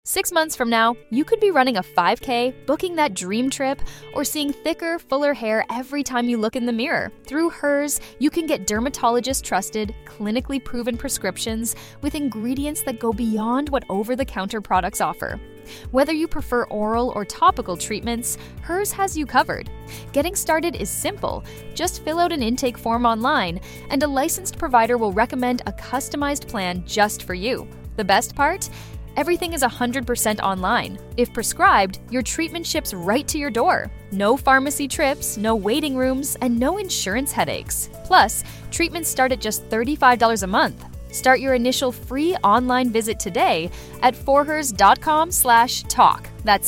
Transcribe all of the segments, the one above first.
6 months from now, you could be running a 5K, booking that dream trip, or seeing thicker, fuller hair every time you look in the mirror. Through Hers, you can get dermatologist-trusted, clinically proven prescriptions with ingredients that go beyond what over-the-counter products offer. Whether you prefer oral or topical treatments, Hers has you covered. Getting started is simple. Just fill out an intake form online, and a licensed provider will recommend a customized plan just for you. The best part? Everything is 100% online. If prescribed, your treatment ships right to your door. No pharmacy trips, no waiting rooms, and no insurance headaches. Plus, treatments start at just $35 a month. Start your initial free online visit today at forhers.com/talk. That's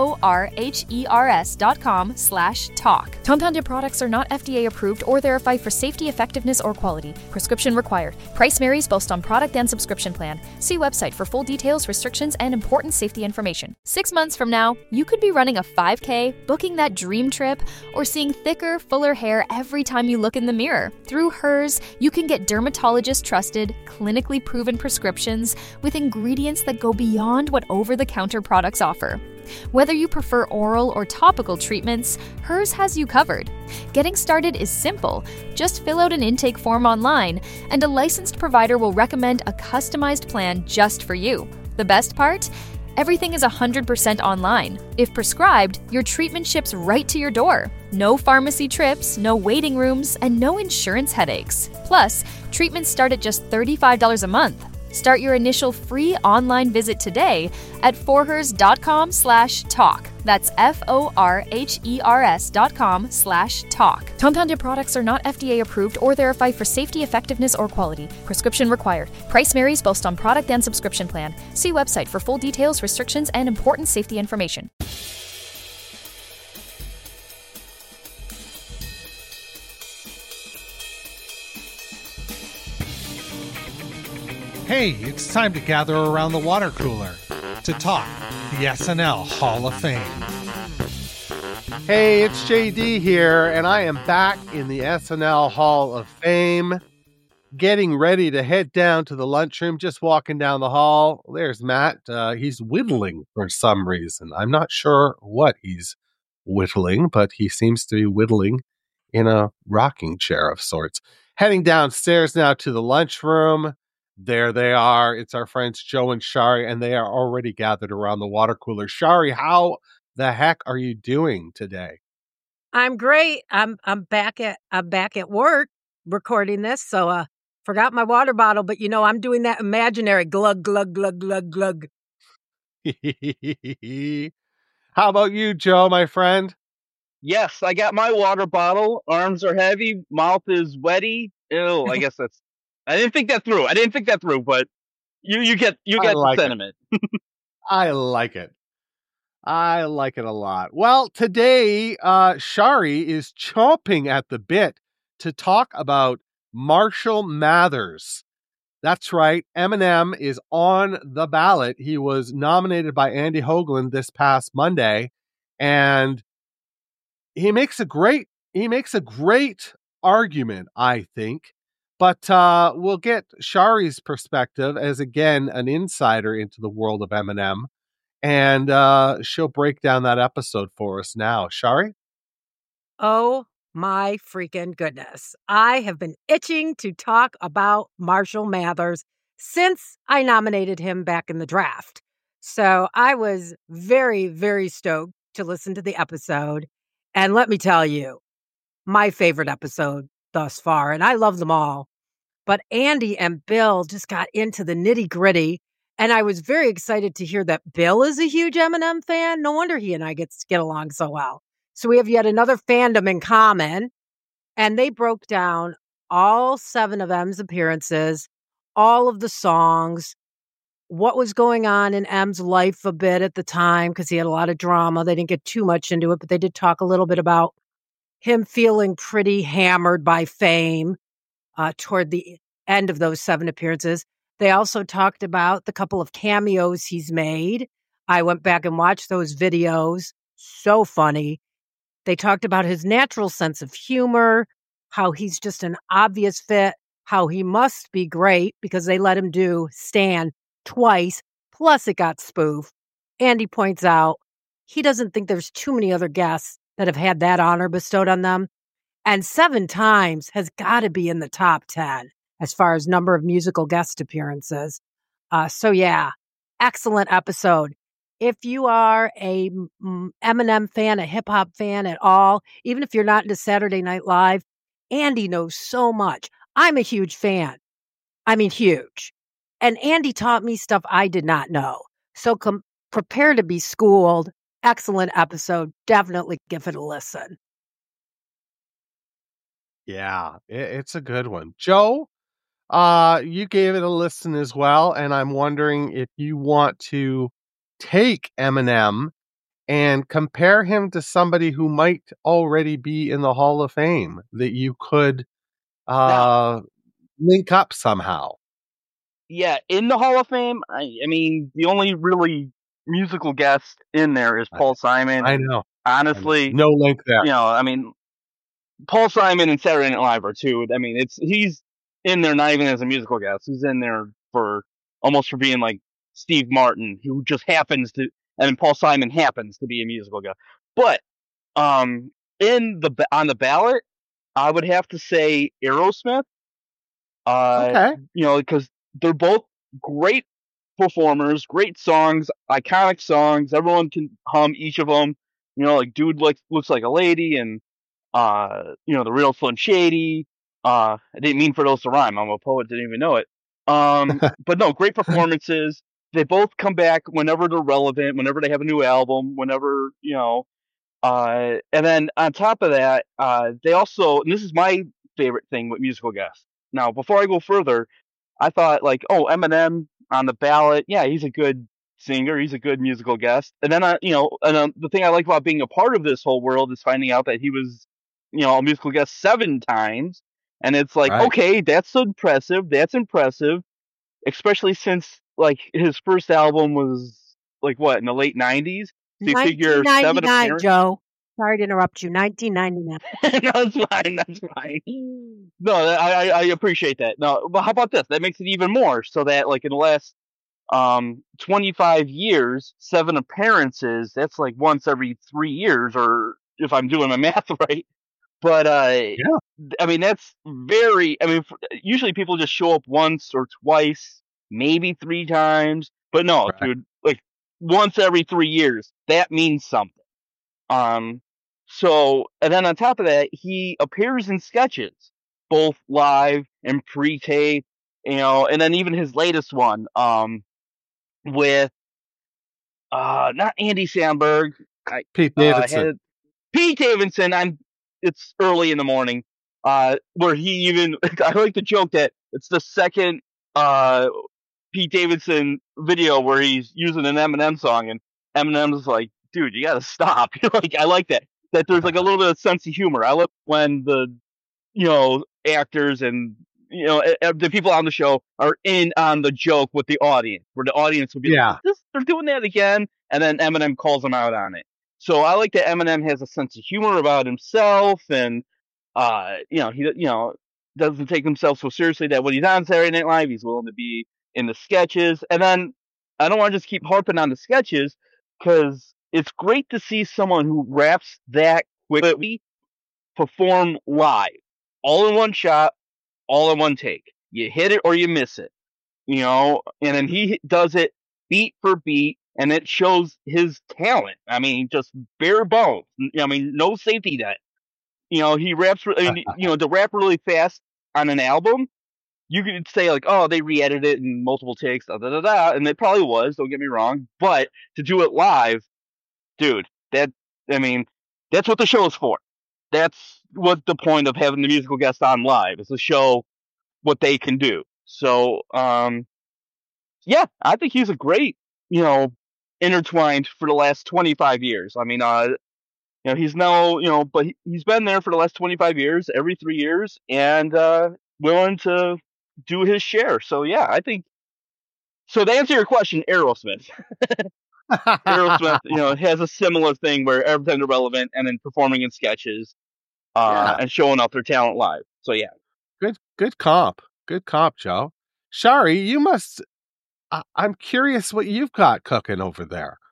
forhers.com/talk. Compounded products are not FDA approved or verified for safety, effectiveness, or quality. Prescription required. Price varies based on product and subscription plan. See website for full details, restrictions, and important safety information. 6 months from now, you could be running a 5K, booking that dream trip, or seeing thicker, fuller hair every time you look in the mirror. Through Hers, you can get dermatologist-trusted, clinically proven prescriptions with ingredients that go beyond what over-the-counter products offer. Whether you prefer oral or topical treatments, Hers has you covered. Getting started is simple. Just fill out an intake form online, and a licensed provider will recommend a customized plan just for you. The best part? Everything is 100% online. If prescribed, your treatment ships right to your door. No pharmacy trips, no waiting rooms, and no insurance headaches. Plus, treatments start at just $35 a month. Start your initial free online visit today at forhers.com/talk. That's forhers.com/talk. Compounded products are not FDA approved or verified for safety, effectiveness, or quality. Prescription required. Price varies based on product and subscription plan. See website for full details, restrictions, and important safety information. Hey, it's time to gather around the water cooler to talk the SNL Hall of Fame. Hey, it's JD here, and I am back in the SNL Hall of Fame, getting ready to head down to the lunchroom, just walking down the hall. There's Matt. He's whittling for some reason. I'm not sure what he's whittling, but he seems to be whittling in a rocking chair of sorts. Heading downstairs now to the lunchroom. There they are. It's our friends Joe and Shari, and they are already gathered around the water cooler. Shari, how the heck are you doing today? I'm great. I'm back at work recording this, so forgot my water bottle, but I'm doing that imaginary glug glug glug glug glug. How about you, Joe, my friend? Yes, I got my water bottle. Arms are heavy, mouth is wetty. Ew, I guess that's I didn't think that through, but you get the sentiment. I like it. I like it a lot. Well, today, Shari is chomping at the bit to talk about Marshall Mathers. That's right. Eminem is on the ballot. He was nominated by Andy Hoagland this past Monday, and he makes a great argument, I think. But we'll get Shari's perspective as, again, an insider into the world of Eminem. And she'll break down that episode for us now. Shari? Oh, my freaking goodness. I have been itching to talk about Marshall Mathers since I nominated him back in the draft. So I was very, very stoked to listen to the episode. And let me tell you, my favorite episode thus far, and I love them all. But Andy and Bill just got into the nitty gritty, and I was very excited to hear that Bill is a huge Eminem fan. No wonder he and I get along so well. So we have yet another fandom in common, and they broke down all 7 of M's appearances, all of the songs, what was going on in M's life a bit at the time, because he had a lot of drama. They didn't get too much into it, but they did talk a little bit about him feeling pretty hammered by fame toward the end of those 7 appearances. They also talked about the couple of cameos he's made. I went back and watched those videos. So funny. They talked about his natural sense of humor, how he's just an obvious fit, how he must be great because they let him do Stan twice, plus it got spoofed. Andy points out he doesn't think there's too many other guests that have had that honor bestowed on them. And 7 times has got to be in the top 10 as far as number of musical guest appearances. So yeah, excellent episode. If you are a Eminem fan, a hip hop fan at all, even if you're not into Saturday Night Live, Andy knows so much. I'm a huge fan. I mean, huge. And Andy taught me stuff I did not know. So prepare to be schooled. Excellent episode. Definitely give it a listen. Yeah, it's a good one. Joe, you gave it a listen as well, and I'm wondering if you want to take Eminem and compare him to somebody who might already be in the Hall of Fame that you could link up somehow. Yeah, in the Hall of Fame, I mean, the only really musical guest in there is Paul Simon. I know. Honestly, no link there. You know, I mean, Paul Simon and Saturday Night Live are too. I mean, he's in there not even as a musical guest. He's in there for being like Steve Martin, who just happens to, and Paul Simon happens to be a musical guest. But on the ballot, I would have to say Aerosmith. Okay. You know, because they're both great performers, great songs, iconic songs. Everyone can hum each of them. You know, like Dude Looks Like a Lady, and you know, The Real Slim Shady. I didn't mean for those to rhyme. I'm a poet, didn't even know it. But no, great performances. They both come back whenever they're relevant, whenever they have a new album, whenever, you know. And then on top of that, they also, and this is my favorite thing with musical guests. Now, before I go further, I thought like, oh, Eminem on the ballot. Yeah, he's a good singer. He's a good musical guest. And then, you know, the thing I like about being a part of this whole world is finding out that he was, you know, a musical guest 7 times. And it's like, Right. Okay, that's impressive. That's impressive. Especially since like his first album was like what, in the late 90s? So you figure 7 appearances. Joe. Sorry to interrupt you. 1999. No, that's fine. That's fine. No, I appreciate that. No, but how about this? That makes it even more. So that like in the last 25 years, 7 appearances. That's like once every 3 years, or if I'm doing my math right. But Yeah. I mean that's very. I mean, usually people just show up once or twice, maybe 3 times. But no, Right. dude, like once every 3 years. That means something. So, and then on top of that, he appears in sketches, both live and pre-tape, you know, and then even his latest one, with, not Andy Samberg, Pete Davidson. Pete Davidson. It's early in the morning, where he even, I like the joke that it's the second, Pete Davidson video where he's using an Eminem song, and Eminem's like, dude, you gotta stop. Like, I like that there's like a little bit of sense of humor. I love when the, you know, actors and, you know, the people on the show are in on the joke with the audience, where the audience will be like, they're doing that again, and then Eminem calls them out on it. So I like that Eminem has a sense of humor about himself, and you know, he, you know, doesn't take himself so seriously that when he's on Saturday Night Live, he's willing to be in the sketches. And then I don't want to just keep harping on the sketches, because it's great to see someone who raps that quickly perform live, all in one shot, all in one take. You hit it or you miss it, you know. And then he does it beat for beat, and it shows his talent. I mean, just bare bones. I mean, no safety net. You know, he raps. You know, to rap really fast on an album, you could say like, oh, they re-edited it in multiple takes, and it probably was. Don't get me wrong, but to do it live, dude, that's what the show is for. That's what the point of having the musical guest on live is, to show what they can do. So, yeah, I think he's a great, you know, intertwined for the last 25 years. I mean, you know, he's now, you know, but he's been there for the last 25 years, every 3 years, and willing to do his share. So, yeah, I think. So to answer your question, Aerosmith. Aerosmith, you know, has a similar thing where every time they're relevant, and then performing in sketches, and showing off their talent live. So yeah, good comp, Joe. Shari, you must. I'm curious what you've got cooking over there.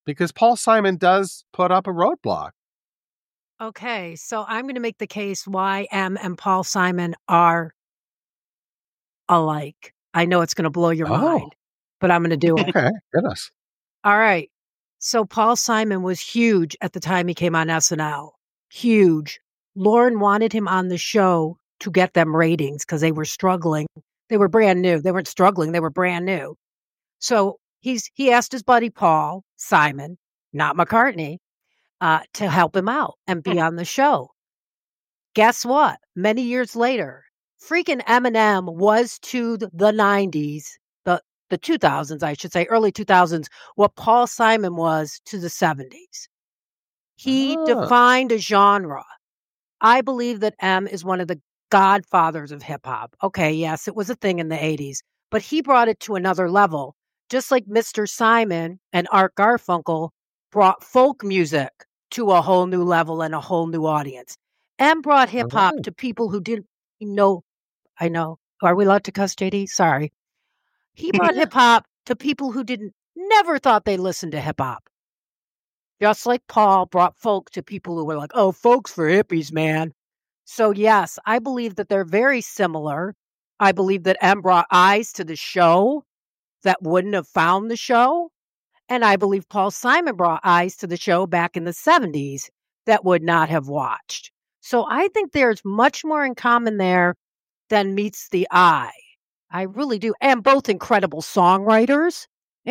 because Paul Simon does put up a roadblock. Okay, so I'm going to make the case why M and Paul Simon are alike. I know it's going to blow your mind, but I'm going to do it. Okay, goodness. All right. So Paul Simon was huge at the time he came on SNL. Huge. Lauren wanted him on the show to get them ratings because they were struggling. They were brand new. They weren't struggling. They were brand new. So he asked his buddy Paul Simon, not McCartney, to help him out and be on the show. Guess what? Many years later, freaking Eminem was to the 90s, the 2000s, I should say, early 2000s, what Paul Simon was to the 70s. He defined a genre. I believe that M is one of the godfathers of hip hop. Okay, yes, it was a thing in the 80s, but he brought it to another level, just like Mr. Simon and Art Garfunkel brought folk music to a whole new level and a whole new audience. M brought hip hop to people who didn't know. I know. Are we allowed to cuss, JD? Sorry. He brought hip hop to people who never thought they listened to hip hop. Just like Paul brought folk to people who were like, oh, folk's for hippies, man. So yes, I believe that they're very similar. I believe that M brought eyes to the show that wouldn't have found the show. And I believe Paul Simon brought eyes to the show back in the 70s that would not have watched. So I think there's much more in common there than meets the eye. I really do. And both incredible songwriters.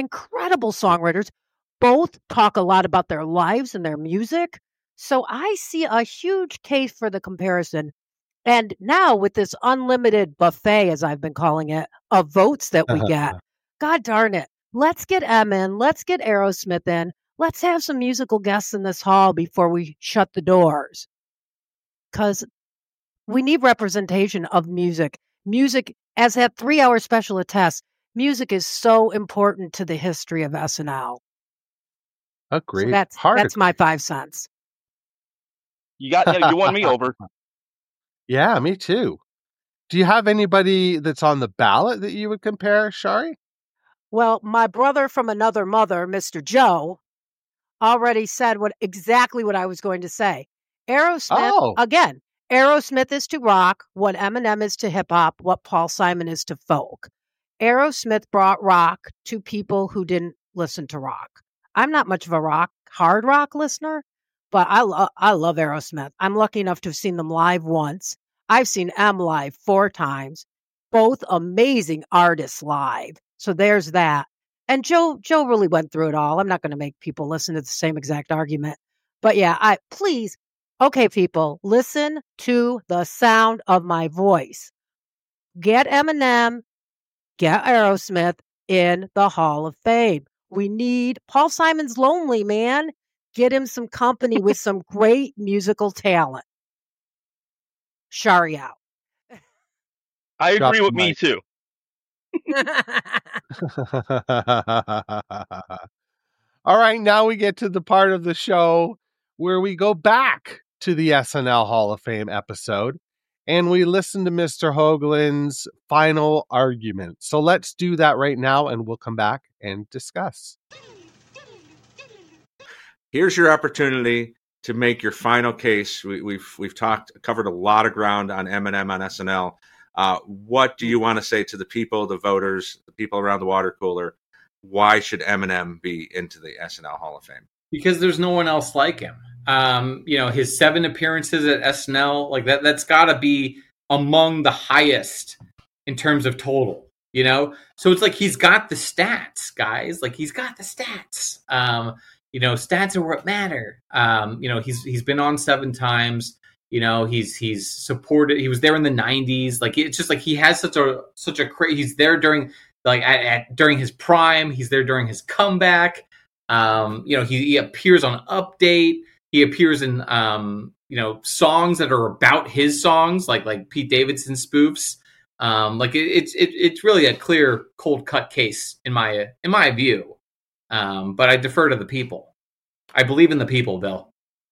Both talk a lot about their lives and their music. So I see a huge case for the comparison. And now with this unlimited buffet, as I've been calling it, of votes that we get, God darn it, let's get M in, let's get Aerosmith in, let's have some musical guests in this hall before we shut the doors. Because we need representation of music. Music, as that 3-hour special attests, music is so important to the history of SNL. Agreed. So that's my 5 cents. You won me over. Yeah, me too. Do you have anybody that's on the ballot that you would compare, Shari? Well, my brother from another mother, Mr. Joe, already said exactly what I was going to say. Aerosmith, again, Aerosmith is to rock what Eminem is to hip hop, what Paul Simon is to folk. Aerosmith brought rock to people who didn't listen to rock. I'm not much of a hard rock listener, but I love Aerosmith. I'm lucky enough to have seen them live once. I've seen M live 4 times, both amazing artists live. So there's that. And Joe really went through it all. I'm not going to make people listen to the same exact argument. But yeah, please, okay, people, listen to the sound of my voice. Get Eminem, get Aerosmith in the Hall of Fame. We need Paul Simon's lonely, man. Get him some company with some great musical talent. Shari out. I agree with me too. All right, now we get to the part of the show where we go back to the SNL Hall of Fame episode and we listen to Mr. Hoagland's final argument. So let's do that right now and we'll come back and discuss. Here's your opportunity to make your final case. We've covered a lot of ground on Eminem on SNL. What do you want to say to the people, the voters, the people around the water cooler? Why should Eminem be into the SNL Hall of Fame? Because there's no one else like him. His 7 appearances at SNL, like that's got to be among the highest in terms of total. So it's like he's got the stats, guys. Like he's got the stats. Stats are what matter. He's been on 7 times. He's supported. He was there in the 90s. Like it's just like he has such a he's there during during his prime. He's there during his comeback. He appears on Update. He appears in songs that are about his songs, like Pete Davidson spoofs. It's really a clear, cold cut case in my view. But I defer to the people. I believe in the people, Bill.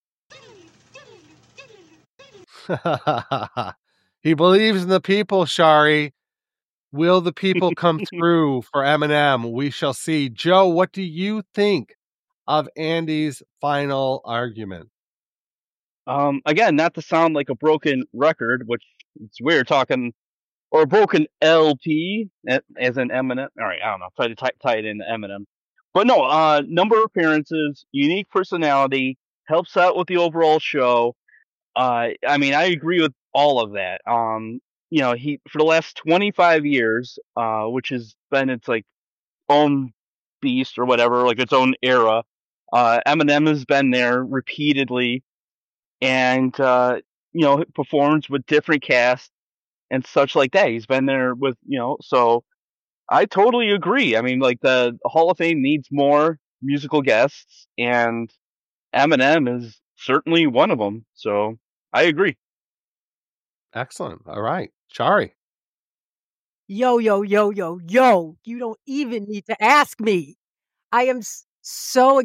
He believes in the people, Shari. Will the people come through for Eminem? We shall see. Joe, what do you think of Andy's final argument. Again, not to sound like a broken record, which it's weird talking, or a broken LP as in Eminem. All right, I don't know. Try to tie it into Eminem, but no. Number of appearances, unique personality, helps out with the overall show. I mean, I agree with all of that. He for the last 25 years, which has been its like own beast or whatever, like its own era. Eminem has been there repeatedly, and performs with different casts and such like that. He's been there with so I totally agree. I mean, like the Hall of Fame needs more musical guests, and Eminem is certainly one of them. So I agree. Excellent. All right. Shari. Yo. You don't even need to ask me. I'm so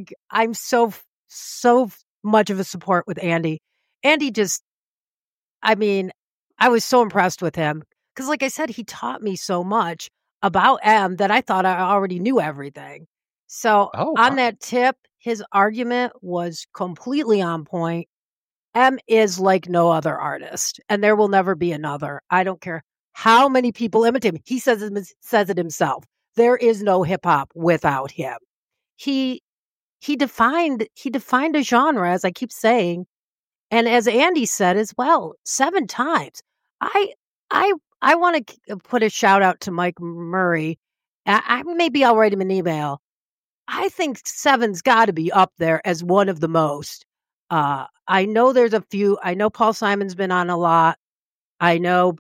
much of a support with Andy. Andy just, I mean, I was so impressed with him because, like I said, he taught me so much about M that I thought I already knew everything. So on that tip, his argument was completely on point. M is like no other artist, and there will never be another. I don't care how many people imitate him. He says it himself. There is no hip hop without him. He defined a genre, as I keep saying, and as Andy said as well, 7 times. I want to put a shout out to Mike Murray. Maybe I'll write him an email. I think 7's got to be up there as one of the most. I know there's a few. I know Paul Simon's been on a lot. I know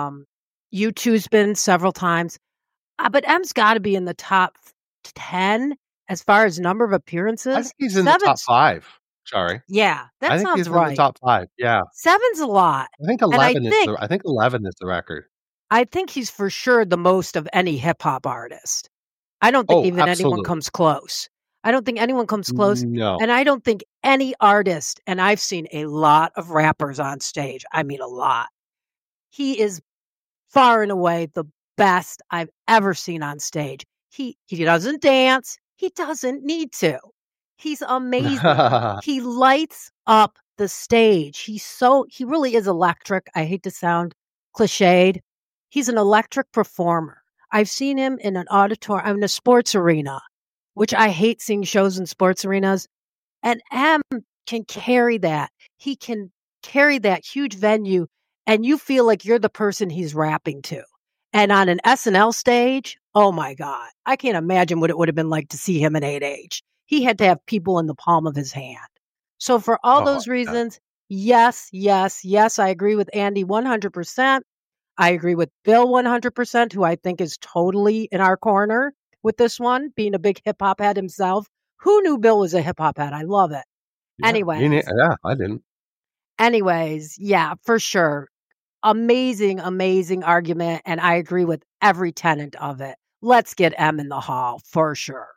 U2's been several times. But M's got to be in the top 10 as far as number of appearances. I think he's in the top 5. Shari. Yeah, that sounds he's right. In the top 5. Yeah, 7's a lot. I think 11 is the record. I think he's for sure the most of any hip hop artist. I don't think anyone comes close. I don't think anyone comes close. No. And I don't think any artist, and I've seen a lot of rappers on stage. I mean, a lot. He is far and away the best I've ever seen on stage. He doesn't dance. He doesn't need to. He's amazing. He lights up the stage. He really is electric. I hate to sound cliched. He's an electric performer. I've seen him in an auditorium, in a sports arena, which I hate seeing shows in sports arenas. And M can carry that. He can carry that huge venue, and you feel like you're the person he's rapping to. And on an SNL stage, oh my God, I can't imagine what it would have been like to see him in 8H. He had to have people in the palm of his hand. So for all those reasons, yes, I agree with Andy 100%. I agree with Bill 100%, who I think is totally in our corner with this one, being a big hip hop head himself. Who knew Bill was a hip hop head? I love it. Yeah, I didn't. Anyways, yeah, for sure. Amazing argument. And I agree with every tenet of it. Let's get M in the hall for sure.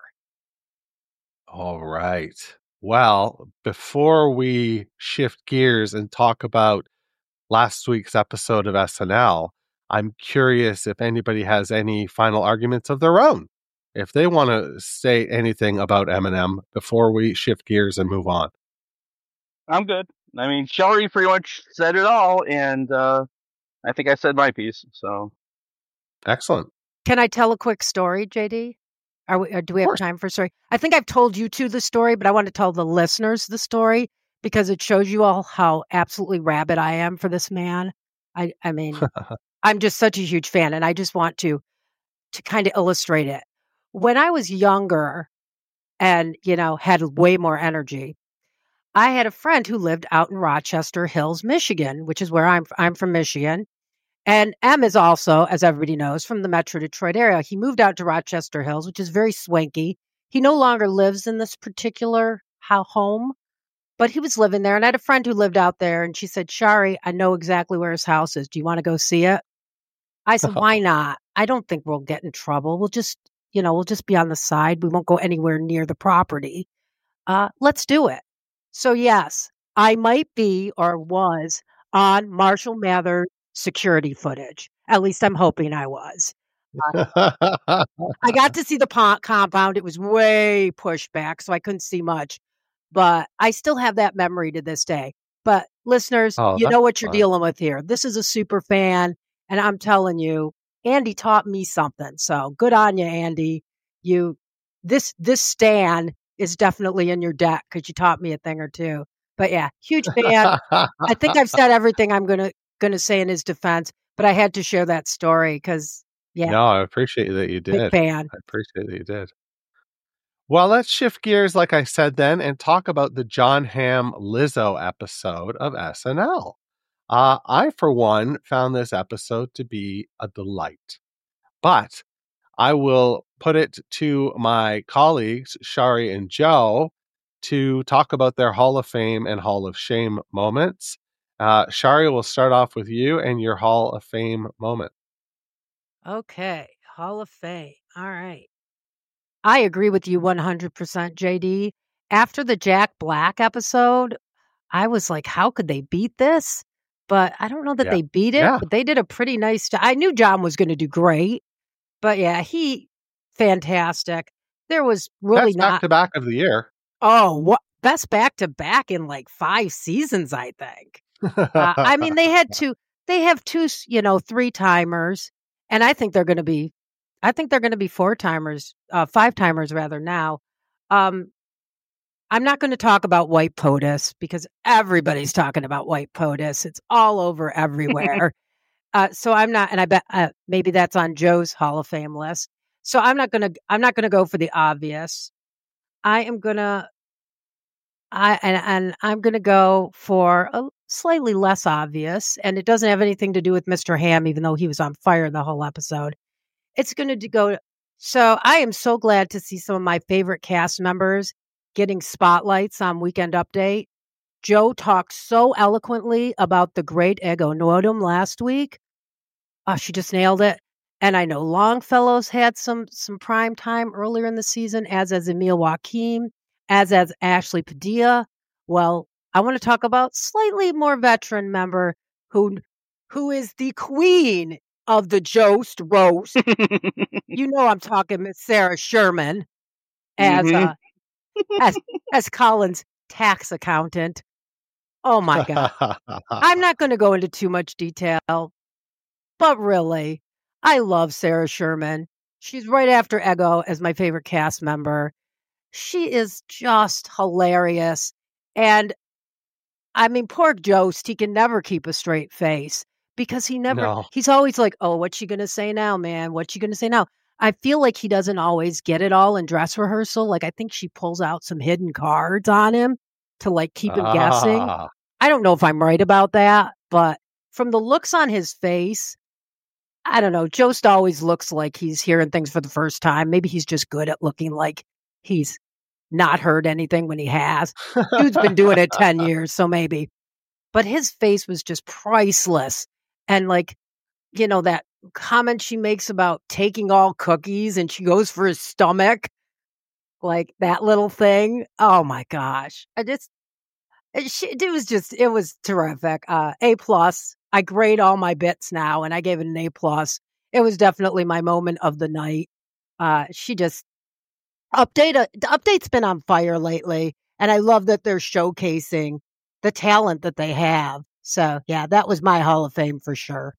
All right. Well, before we shift gears and talk about last week's episode of SNL, I'm curious if anybody has any final arguments of their own. If they want to say anything about Eminem before we shift gears and move on. I'm good. I mean, Shari pretty much said it all, and I think I said my piece. So excellent. Can I tell a quick story, JD? Do we have time for a story? I think I've told you two the story, but I want to tell the listeners the story because it shows you all how absolutely rabid I am for this man. I mean, I'm just such a huge fan, and I just want to kind of illustrate it. When I was younger and, had way more energy, I had a friend who lived out in Rochester Hills, Michigan, which is where I'm from Michigan. And M is also, as everybody knows, from the Metro Detroit area. He moved out to Rochester Hills, which is very swanky. He no longer lives in this particular home, but he was living there. And I had a friend who lived out there, and she said, Shari, I know exactly where his house is. Do you want to go see it? I said, why not? I don't think we'll get in trouble. We'll just be on the side. We won't go anywhere near the property. Let's do it. So yes, I might be or was on Marshall Mathers security footage. At least I'm hoping I was. I got to see the compound. It was way pushed back, so I couldn't see much. But I still have that memory to this day. But listeners, Oh, you that's know what you're fun. dealing with here. This is a super fan, and I'm telling you, Andy taught me something. So good on you, Andy. This Stan is definitely in your deck because you taught me a thing or two. But yeah, huge fan. I think I've said everything I'm gonna say in his defense, but I had to share that story because yeah, No, I appreciate that you big did. fan. I appreciate that you did. Well, let's shift gears, like I said then, and talk about the John Hamm Lizzo episode of SNL. I, for one, found this episode to be a delight, but I will put it to my colleagues, Shari and Joe, to talk about their Hall of Fame and Hall of Shame moments. Shari, we'll start off with you and your Hall of Fame moment. Okay, Hall of Fame. All right. I agree with you 100%, JD. After the Jack Black episode, I was like, how could they beat this? But I don't know that Yeah. they beat it, Yeah. but they did a pretty nice job. I knew John was going to do great, but yeah, fantastic. There was really Best back to back of the year. what best back to back in like 5 seasons, I think. I mean, they have two, 3-timers, and I think they're going to be 4-timers, 5-timers rather now. I'm not going to talk about White POTUS because everybody's talking about White POTUS. It's all over everywhere. So I'm not, and I bet maybe that's on Joe's Hall of Fame list. So I'm not going to go for the obvious. I'm going to go for a slightly less obvious, and it doesn't have anything to do with Mr. Hamm, even though he was on fire the whole episode. It's going to go. So I am so glad to see some of my favorite cast members getting spotlights on Weekend Update. Joe talked so eloquently about the great Ego Nwodim last week. She just nailed it. And I know Longfellow's had some prime time earlier in the season, as Emil Joaquim, as Ashley Padilla. Well, I want to talk about slightly more veteran member who is the queen of the Jost roast. You know I'm talking Miss Sarah Sherman as as Colin's tax accountant. Oh my God. I'm not going to go into too much detail, but really, I love Sarah Sherman. She's right after Ego as my favorite cast member. She is just hilarious. And I mean, poor Jost, he can never keep a straight face because he's always like, oh, what's she going to say now, man? What's she going to say now? I feel like he doesn't always get it all in dress rehearsal. Like, I think she pulls out some hidden cards on him to like keep him guessing. I don't know if I'm right about that, but from the looks on his face, I don't know. Jost always looks like he's hearing things for the first time. Maybe he's just good at looking like he's not heard anything when he has. Dude's been doing it 10 years, so maybe. But his face was just priceless. And like, that comment she makes about taking all cookies and she goes for his stomach, like that little thing. Oh my gosh. It was terrific. A+. I grade all my bits now and I gave it an A+. It was definitely my moment of the night. She just the update's been on fire lately, and I love that they're showcasing the talent that they have. So yeah, that was my Hall of Fame for sure.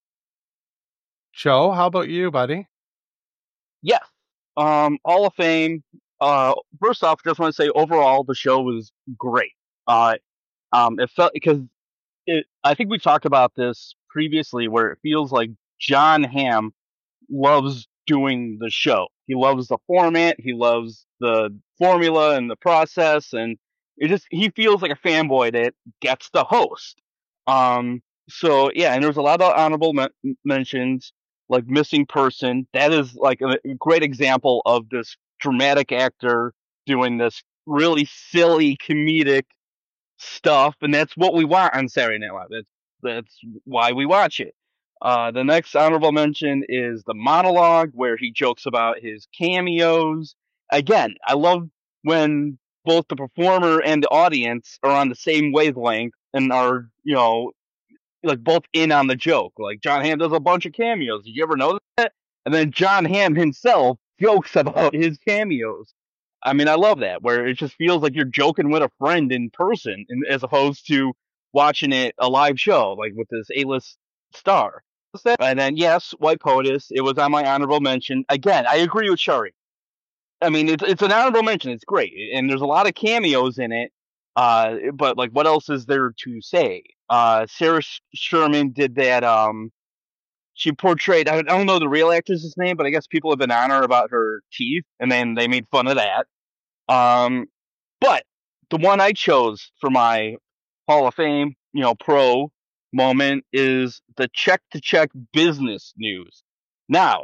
Joe, how about you, buddy? Yeah. Hall of Fame. First off, just want to say overall the show was great. It felt because I think we talked about this previously, where it feels like John Hamm loves doing the show. He loves the format. He loves the formula and the process, and he feels like a fanboy that gets the host. So yeah, and there's a lot of honorable mentions, like Missing Person. That is like a great example of this dramatic actor doing this really silly comedic stuff, and that's what we want on Saturday Night Live. That's why we watch it. The next honorable mention is the monologue, where he jokes about his cameos. Again, I love when both the performer and the audience are on the same wavelength and are, like both in on the joke. Like John Hamm does a bunch of cameos. Did you ever notice that? And then John Hamm himself jokes about his cameos. I mean, I love that, where it just feels like you're joking with a friend in person, as opposed to watching it a live show, like with this A-list star. And then, yes, White POTUS, it was on my honorable mention. Again, I agree with Shari. I mean, it's an honorable mention. It's great, and there's a lot of cameos in it. But like, what else is there to say? Sarah Sherman did that. She portrayed. I don't know the real actress's name, but I guess people have been on her about her teeth, and then they made fun of that. But the one I chose for my Hall of Fame, pro moment is the check-to-check business news. Now,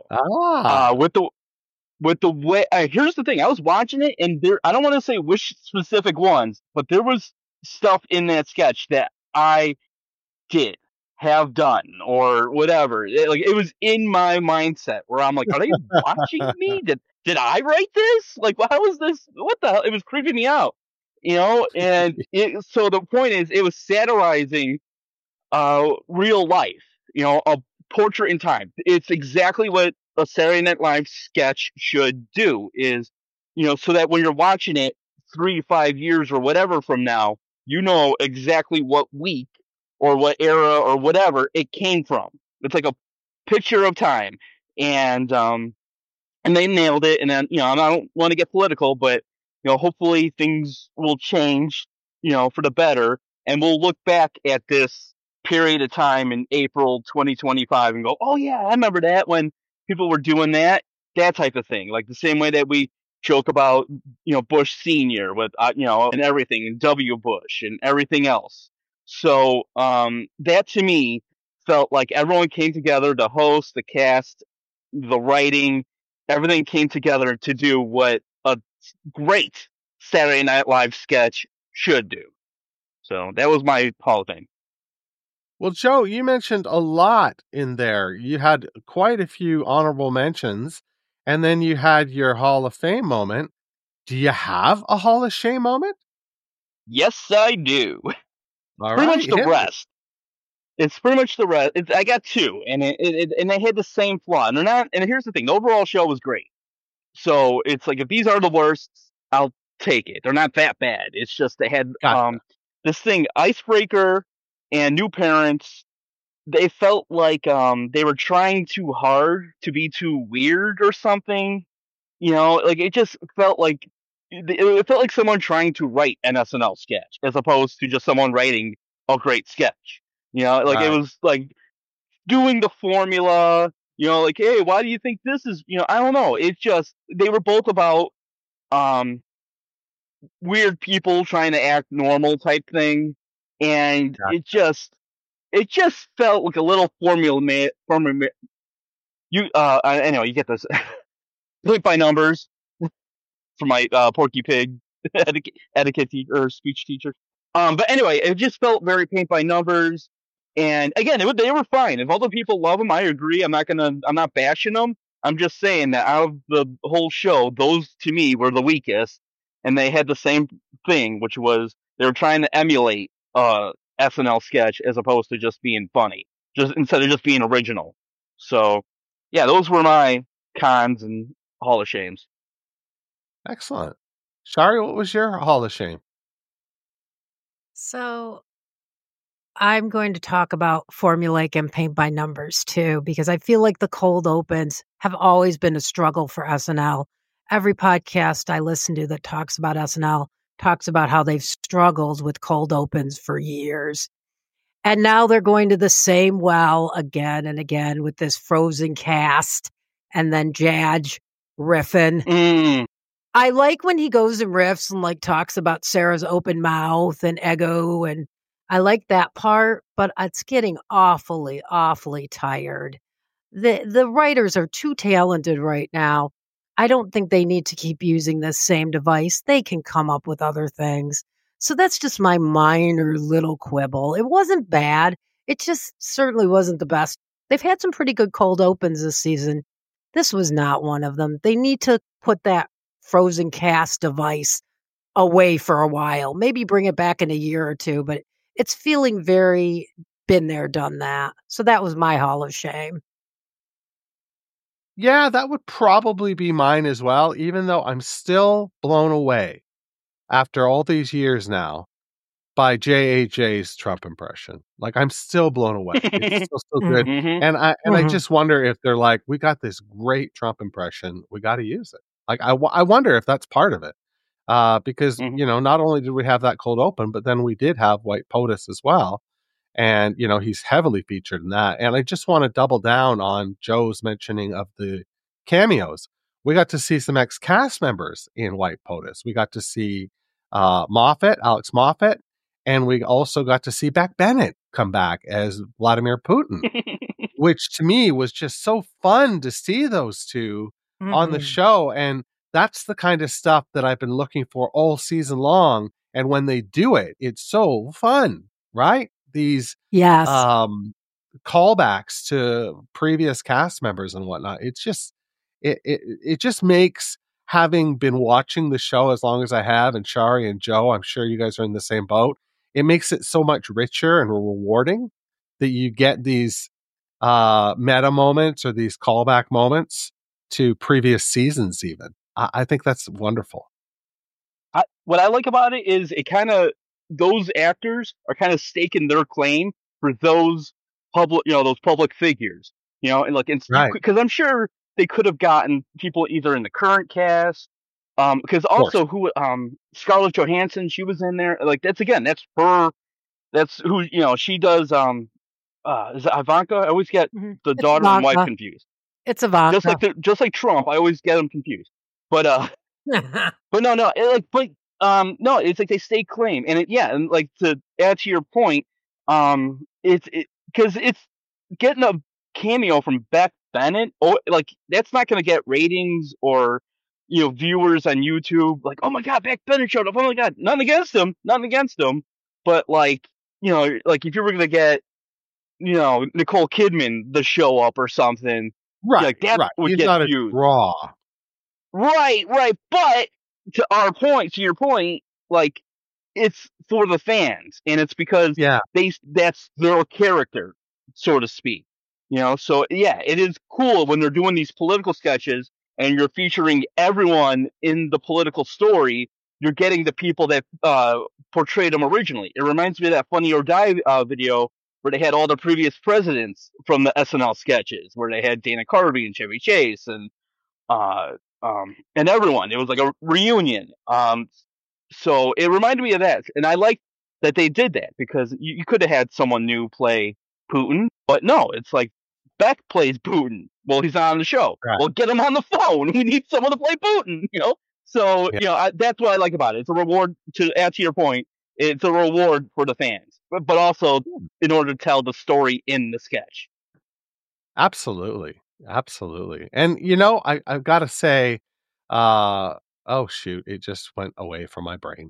with the way, here's the thing: I was watching it, and I don't want to say which specific ones, but there was stuff in that sketch that I did have done or whatever. It was in my mindset where I'm like, are they watching me? Did I write this? Like, how was this? What the hell? It was creeping me out, and so the point is, it was satirizing real life, a portrait in time. It's exactly what a Saturday Night Live sketch should do, is, so that when you're watching it 3-5 years or whatever from now, you know exactly what week or what era or whatever it came from. It's like a picture of time. And they nailed it. And then, I don't want to get political, but, hopefully things will change, for the better. And we'll look back at this period of time in April 2025 and go, oh yeah, I remember that when people were doing that type of thing. Like the same way that we joke about, Bush Senior with, and everything, and W. Bush and everything else. So that to me felt like everyone came together, the host, the cast, the writing, everything came together to do what a great Saturday Night Live sketch should do. So that was my Hall of Fame. Well, Joe, you mentioned a lot in there. You had quite a few honorable mentions, and then you had your Hall of Fame moment. Do you have a Hall of Shame moment? Yes, I do. All pretty right, much the rest. It's pretty much the rest. I got two, and and they had the same flaw. And they're not. And here's the thing: the overall show was great. So it's like, if these are the worst, I'll take it. They're not that bad. It's just they had this thing, Icebreaker and New Parents. They felt like they were trying too hard to be too weird or something. Like it just felt like it felt like someone trying to write an SNL sketch as opposed to just someone writing a great sketch. It was like doing the formula, like, hey, why do you think this is, I don't know. It's just, they were both about weird people trying to act normal type thing. And it just felt like a little formula. Anyway, you get this. Point by numbers for my Porky Pig etiquette or speech teacher. But anyway, it just felt very paint by numbers. And again, they were fine. If other people love them, I agree. I'm not bashing them. I'm just saying that out of the whole show, those to me were the weakest. And they had the same thing, which was they were trying to emulate SNL sketch as opposed to just being funny, just instead of just being original. So yeah, those were my cons and Hall of Shames. Excellent. Shari, what was your Hall of Shame? So I'm going to talk about formulaic and paint by numbers too, because I feel like the cold opens have always been a struggle for SNL. Every podcast I listen to that talks about SNL talks about how they've struggled with cold opens for years. And now they're going to the same well again and again with this frozen cast and then Judge riffing. I like when he goes and riffs and like talks about Sarah's open mouth and ego, and I like that part, but it's getting awfully, awfully tired. The writers are too talented right now. I don't think they need to keep using this same device. They can come up with other things. So that's just my minor little quibble. It wasn't bad. It just certainly wasn't the best. They've had some pretty good cold opens this season. This was not one of them. They need to put that frozen cast device away for a while. Maybe bring it back in a year or two, but it's feeling very been there, done that. So that was my Hall of Shame. Yeah, that would probably be mine as well, even though I'm still blown away after all these years now by JAJ's Trump impression. Like, I'm still blown away. It's still so good. Mhm. And I just wonder if they're like, we got this great Trump impression, we got to use it. Like, I wonder if that's part of it. Because, Mhm. not only did we have that cold open, but then we did have White POTUS as well. And, he's heavily featured in that. And I just want to double down on Joe's mentioning of the cameos. We got to see some ex-cast members in White POTUS. We got to see Alex Moffat, and we also got to see Beck Bennett come back as Vladimir Putin, which to me was just so fun to see those two on the show. And that's the kind of stuff that I've been looking for all season long. And when they do it, it's so fun, right? These Yes. callbacks to previous cast members and whatnot. It's just it just makes, having been watching the show as long as I have, and Shari and Joe, I'm sure you guys are in the same boat. It makes it so much richer and rewarding that you get these meta moments or these callback moments to previous seasons. Even I think that's wonderful. What I like about it is it kind of, those actors are kind of staking their claim for those public figures, and like, Right. because I'm sure they could have gotten people either in the current cast, because also Scarlett Johansson, she was in there. Like, that's her, that's who, she does. Is it Ivanka? I always get the It's daughter and wife Ivanka. confused. It's Ivanka. Just like Trump, I always get them confused. But but no, no, no, it's like they stake claim, and and like, to add to your point, it's because it's getting a cameo from Beck Bennett. Oh, like, that's not going to get ratings or viewers on YouTube. Like, oh my God, Beck Bennett showed up. Oh my God, nothing against him, but like, like, if you were going to get Nicole Kidman to show up or something, Right. like, that right. would He's get not views. a draw. Right. But to your point, like, it's for the fans, and it's because Yeah. that's their character, so to speak. So yeah, it is cool when they're doing these political sketches and you're featuring everyone in the political story. You're getting the people that portrayed them originally. It reminds me of that Funny or Die video where they had all the previous presidents from the SNL sketches, where they had Dana Carvey and Chevy Chase and everyone. It was like a reunion. So it reminded me of that, and I like that they did that, because you could have had someone new play Putin, but no, it's like Beck plays Putin. Well, he's not on the show. Right. Well, get him on the phone. We need someone to play Putin. So that's what I like about it. It's a reward, to add to your point. It's a reward for the fans, but also in order to tell the story in the sketch. Absolutely. And I've got to say, oh shoot, it just went away from my brain.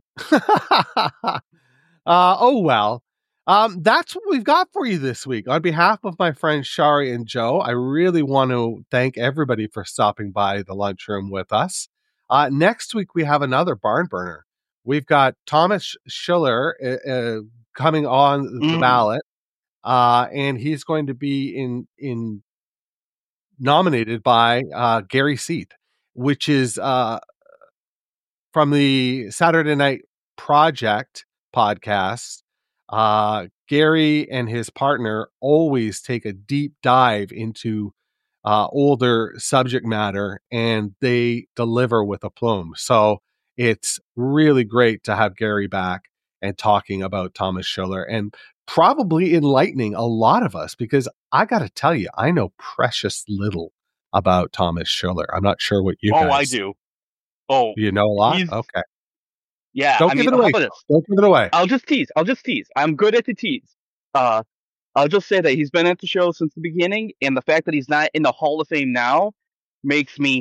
Oh well. That's what we've got for you this week. On behalf of my friends Shari and Joe, I really want to thank everybody for stopping by the lunchroom with us. Next week we have another barn burner. We've got Thomas Schiller coming on the ballot, and he's going to be nominated by Gary Seath, which is from the Saturday Night Project podcast. Gary and his partner always take a deep dive into older subject matter, and they deliver with aplomb. So it's really great to have Gary back and talking about Thomas Schiller, and probably enlightening a lot of us, because I got to tell you, I know precious little about Thomas Schiller. I'm not sure what you guys. I do. Oh, you know a lot? Okay. Yeah. Don't give it away. Don't give it away. I'll just tease. I'm good at the tease. I'll just say that he's been at the show since the beginning, and the fact that he's not in the Hall of Fame now makes me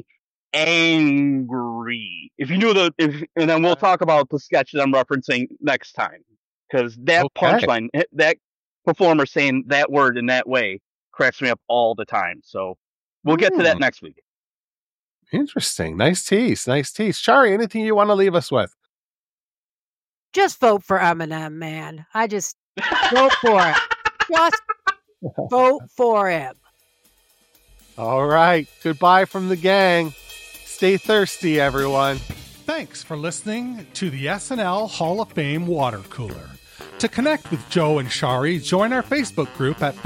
angry. If you knew and then we'll talk about the sketch that I'm referencing next time, because that punchline, that performer saying that word in that way, cracks me up all the time. So we'll get to that next week. Interesting. Nice tease. Shari, anything you want to leave us with? Just vote for Eminem, man. I just vote for it. Just vote for him. All right. Goodbye from the gang. Stay thirsty, everyone. Thanks for listening to the SNL Hall of Fame Water Cooler. To connect with Joe and Shari, join our Facebook group at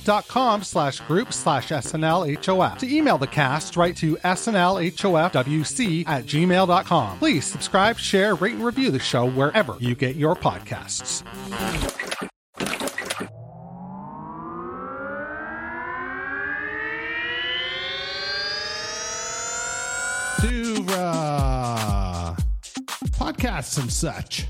facebook.com/group/SNLHOF. To email the cast, write to snlhofwc@gmail.com. Please subscribe, share, rate, and review the show wherever you get your podcasts. To podcasts and such.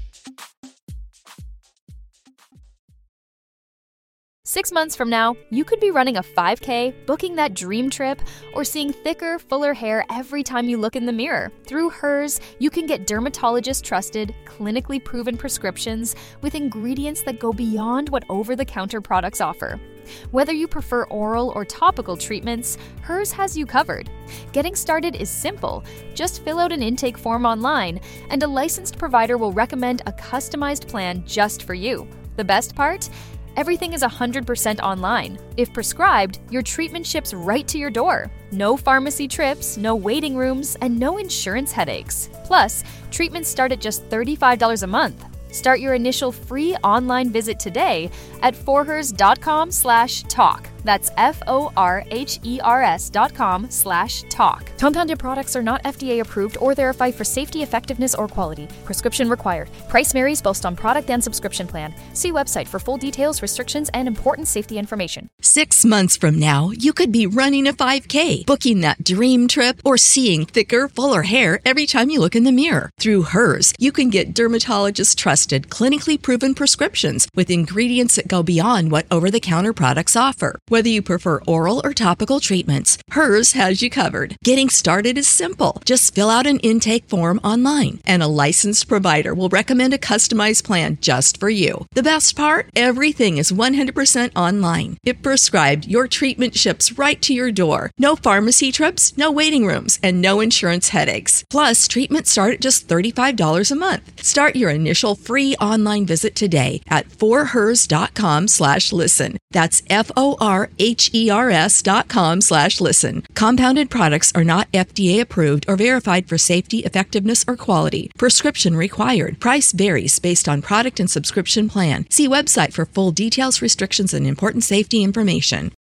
6 months from now, you could be running a 5K, booking that dream trip, or seeing thicker, fuller hair every time you look in the mirror. Through Hers, you can get dermatologist-trusted, clinically proven prescriptions with ingredients that go beyond what over-the-counter products offer. Whether you prefer oral or topical treatments, Hers has you covered. Getting started is simple. Just fill out an intake form online, and a licensed provider will recommend a customized plan just for you. The best part? Everything is 100% online. If prescribed, your treatment ships right to your door. No pharmacy trips, no waiting rooms, and no insurance headaches. Plus, treatments start at just $35 a month. Start your initial free online visit today at forhers.com/talk. That's forhers.com/talk. Compounded products are not FDA approved or verified for safety, effectiveness, or quality. Prescription required. Price varies based on product and subscription plan. See website for full details, restrictions, and important safety information. 6 months from now, you could be running a 5K, booking that dream trip, or seeing thicker, fuller hair every time you look in the mirror. Through Hers, you can get dermatologist-trusted, clinically proven prescriptions with ingredients that go beyond what over-the-counter products offer. Whether you prefer oral or topical treatments, Hers has you covered. Getting started is simple. Just fill out an intake form online, and a licensed provider will recommend a customized plan just for you. The best part? Everything is 100% online. If prescribed, your treatment ships right to your door. No pharmacy trips, no waiting rooms, and no insurance headaches. Plus, treatments start at just $35 a month. Start your initial free online visit today at forhers.com/listen. That's forhers.com/listen. Compounded products are not FDA approved or verified for safety, effectiveness, or quality. Prescription required. Price varies based on product and subscription plan. See website for full details, restrictions, and important safety information.